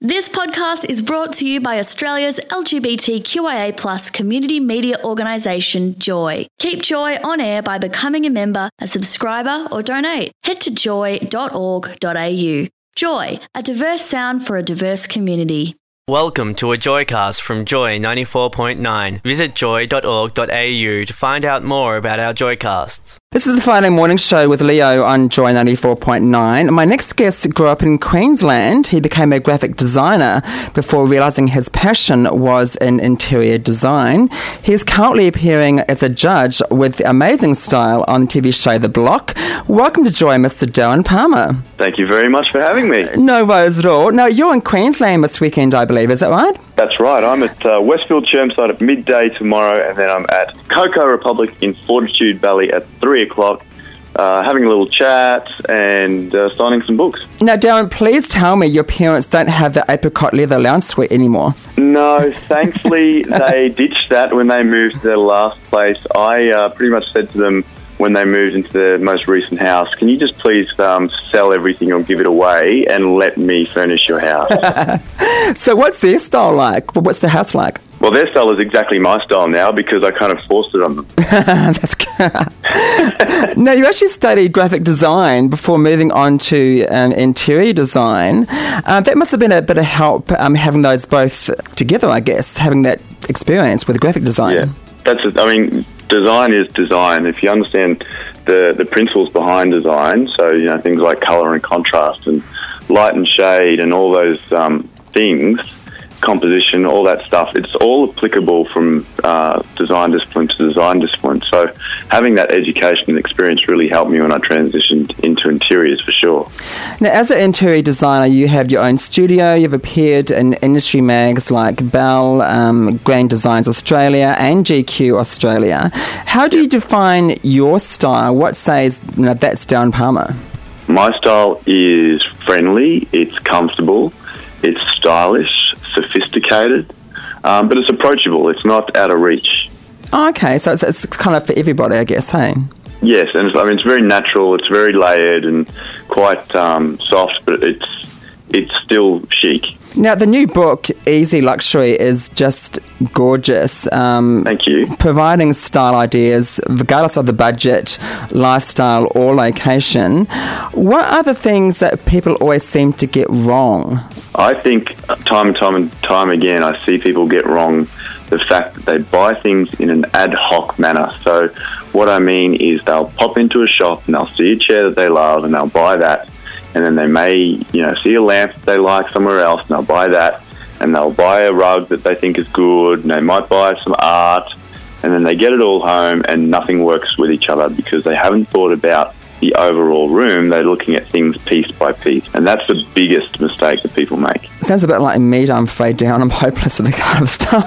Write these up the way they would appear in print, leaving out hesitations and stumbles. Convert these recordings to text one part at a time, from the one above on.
This podcast is brought to you by Australia's LGBTQIA+ community media organisation, Joy. Keep Joy on air by becoming a member, a subscriber or donate. Head to joy.org.au. Joy, a diverse sound for a diverse community. Welcome to a Joycast from Joy 94.9. Visit joy.org.au to find out more about our Joycasts. This is the Friday morning show with Leo on Joy 94.9. My next guest grew up in Queensland. He became a graphic designer before realising his passion was in interior design. He is currently appearing as a judge with amazing style on the TV show The Block. Welcome to Joy, Mr. Darren Palmer. Thank you very much for having me. No worries at all. Now, you're in Queensland this weekend, I believe. Is that right? That's right. I'm at Westfield Chermside at midday tomorrow, and then I'm at Cocoa Republic in Fortitude Valley at 3 o'clock, having a little chat and signing some books. Now, Darren, please tell me your parents don't have the apricot leather lounge suite anymore. No, thankfully they ditched that when they moved to their last place. I pretty much said to them when they moved into their most recent house, can you just please sell everything or give it away and let me furnish your house? So what's their style like? What's the house like? Well, their style is exactly my style now because I kind of forced it on them. That's good. Now, you actually studied graphic design before moving on to interior design. That must have been a bit of help having those both together, I guess, having that experience with graphic design. Yeah, that's it. I mean, design is design. If you understand the principles behind design, so, you know, things like colour and contrast and light and shade and all those things, composition, all that stuff, it's all applicable from design discipline to design discipline. So having that education and experience really helped me when I transitioned into interiors, for sure. Now, as an interior designer, you have your own studio. You've appeared in industry mags like Bell, Grand Designs Australia and GQ Australia. How do you define your style? What says, you know, that's Darren Palmer? My style is friendly, it's comfortable, it's stylish, sophisticated, but it's approachable. It's not out of reach. Oh, okay, so it's kind of for everybody, I guess, hey? Yes, and it's very natural. It's very layered and quite soft, but it's still chic. Now, the new book, Easy Luxury, is just gorgeous. Thank you. Providing style ideas, regardless of the budget, lifestyle, or location. What are the things that people always seem to get wrong? I think time and time again, I see people get wrong the fact that they buy things in an ad hoc manner. So what I mean is they'll pop into a shop and they'll see a chair that they love and they'll buy that. And then they may, you know, see a lamp that they like somewhere else and they'll buy that. And they'll buy a rug that they think is good and they might buy some art. And then they get it all home and nothing works with each other because they haven't thought about the overall room. They're looking at things piece by piece. And that's the biggest mistake that people make. Sounds a bit like me, I'm afraid, Down. I'm hopeless with that kind of stuff.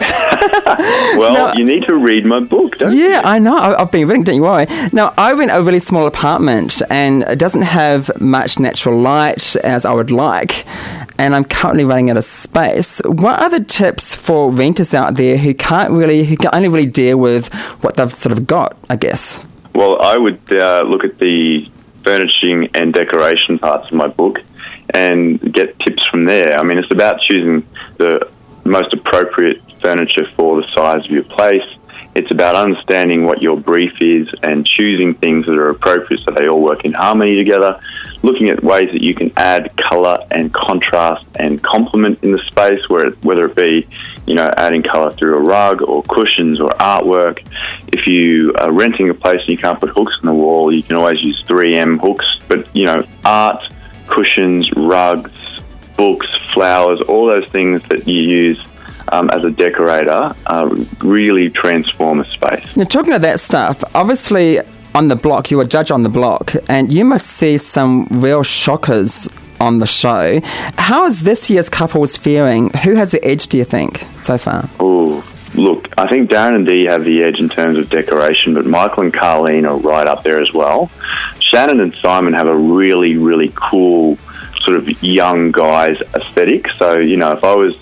Well, now, you need to read my book, don't you? Yeah, I know. I've been reading, don't you worry. Now, I rent a really small apartment and it doesn't have much natural light as I would like. And I'm currently running out of space. What are the tips for renters out there who can only really deal with what they've sort of got, I guess? Well, I would look at the furnishing and decoration parts of my book and get tips from there. I mean, it's about choosing the most appropriate furniture for the size of your place. It's about understanding what your brief is and choosing things that are appropriate so they all work in harmony together, looking at ways that you can add colour and contrast and complement in the space, whether it be, you know, adding colour through a rug or cushions or artwork. If you are renting a place and you can't put hooks on the wall, you can always use 3M hooks. But, you know, art, cushions, rugs, books, flowers, all those things that you use as a decorator really transform a space. Now, talking about that stuff, obviously on The Block, you were a judge on The Block, and you must see some real shockers on the show. How is this year's couples faring? Who has the edge, do you think, so far? Oh, look, I think Darren and Dee have the edge in terms of decoration, but Michael and Carleen are right up there as well. Shannon and Simon have a really, really cool sort of young guys aesthetic. So, you know, if I was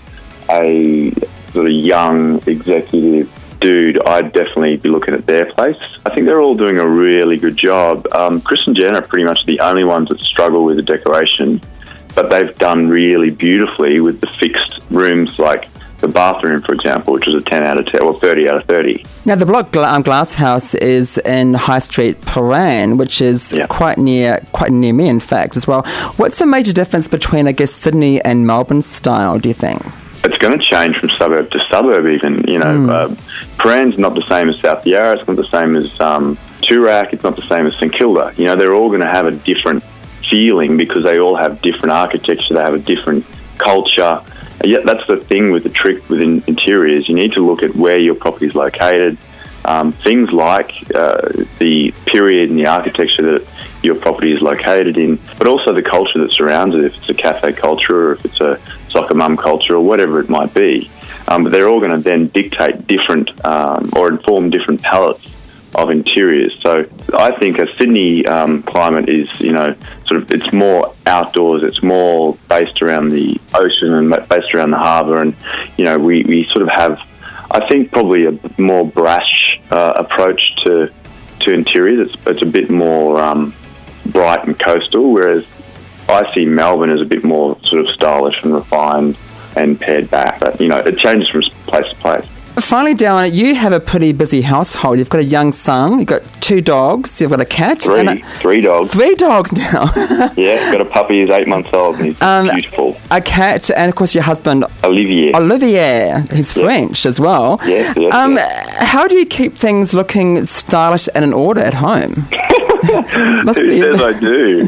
a sort of young executive dude, I'd definitely be looking at their place. I think they're all doing a really good job. Chris and Jen are pretty much the only ones that struggle with the decoration. but they've done really beautifully with the fixed rooms, like the bathroom, for example, which was a 10 out of 10 or 30 out of 30. Now, the Block Glass House is in High Street, Prahran, which is quite near me, in fact, as well. What's the major difference between, I guess, Sydney and Melbourne style, do you think? It's going to change from suburb to suburb even. You know, Prahran's not the same as South Yarra, it's not the same as Toorak, it's not the same as St Kilda. You know, they're all going to have a different feeling because they all have different architecture, they have a different culture. Yeah, that's the thing with the trick within interiors. You need to look at where your property is located, things like the period and the architecture that your property is located in, but also the culture that surrounds it, if it's a cafe culture or if it's a soccer mum culture or whatever it might be. But they're all going to then dictate different or inform different palettes of interiors. So I think a Sydney climate is, you know, sort of, it's more outdoors, it's more based around the ocean and based around the harbour, and, you know, we sort of have, I think, probably a more brash approach to interiors. It's a bit more bright and coastal, whereas I see Melbourne as a bit more sort of stylish and refined and pared back. But, you know, it changes from place to place. Finally, Darren, you have a pretty busy household. You've got a young son, you've got 2 dogs, you've got a cat. Three dogs. 3 dogs now. Yeah, got a puppy, he's 8 months old, and he's beautiful. A cat, and of course your husband, Olivier. He's French as well. Yes. How do you keep things looking stylish and in order at home? Who says I do?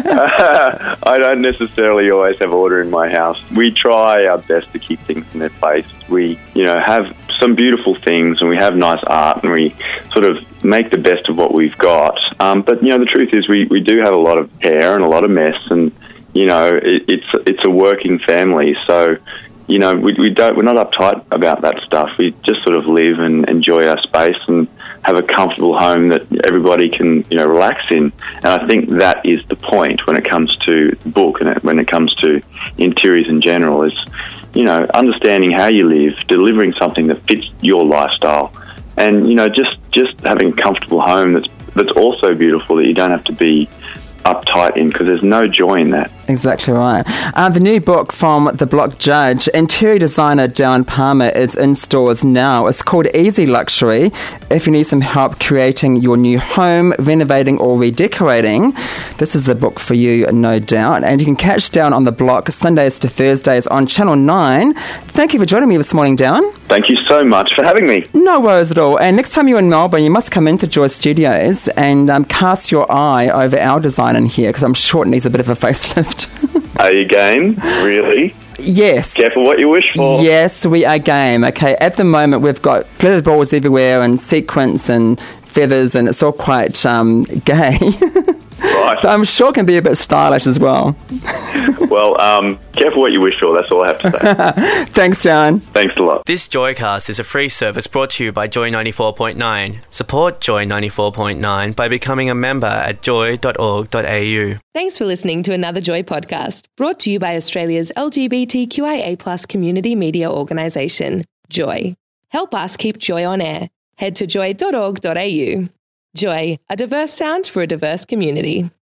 I don't necessarily always have order in my house. We try our best to keep things in their place. We, you know, have some beautiful things and we have nice art and we sort of make the best of what we've got. But, you know, the truth is we do have a lot of hair and a lot of mess, and, you know, it's a working family. So, you know, we're not uptight about that stuff. We just sort of live and enjoy our space and have a comfortable home that everybody can, you know, relax in. And I think that is the point when it comes to the book and when it comes to interiors in general, is, you know, understanding how you live, delivering something that fits your lifestyle, and, you know, just having a comfortable home that's also beautiful, that you don't have to be uptight in, because there's no joy in that. Exactly right. The new book from The Block Judge, interior designer Darren Palmer, is in stores now. It's called Easy Luxury. If you need some help creating your new home, renovating or redecorating, this is the book for you, no doubt. And you can catch Darren on The Block Sundays to Thursdays on Channel 9. Thank you for joining me this morning, Darren. Thank you so much for having me. No worries at all. And next time you're in Melbourne, you must come into Joy Studios and cast your eye over our design in here, because I'm sure it needs a bit of a facelift. Are you game? Really? Yes. Careful what you wish for. Yes, we are game. Okay, at the moment we've got glitter balls everywhere and sequins and feathers, and it's all quite gay. Right. But I'm sure it can be a bit stylish as well. Well, careful what you wish for, that's all I have to say. Thanks, John. Thanks a lot. This Joycast is a free service brought to you by Joy 94.9. Support Joy 94.9 by becoming a member at joy.org.au. Thanks for listening to another Joy podcast, brought to you by Australia's LGBTQIA+ community media organisation, Joy. Help us keep Joy on air. Head to joy.org.au. Joy, a diverse sound for a diverse community.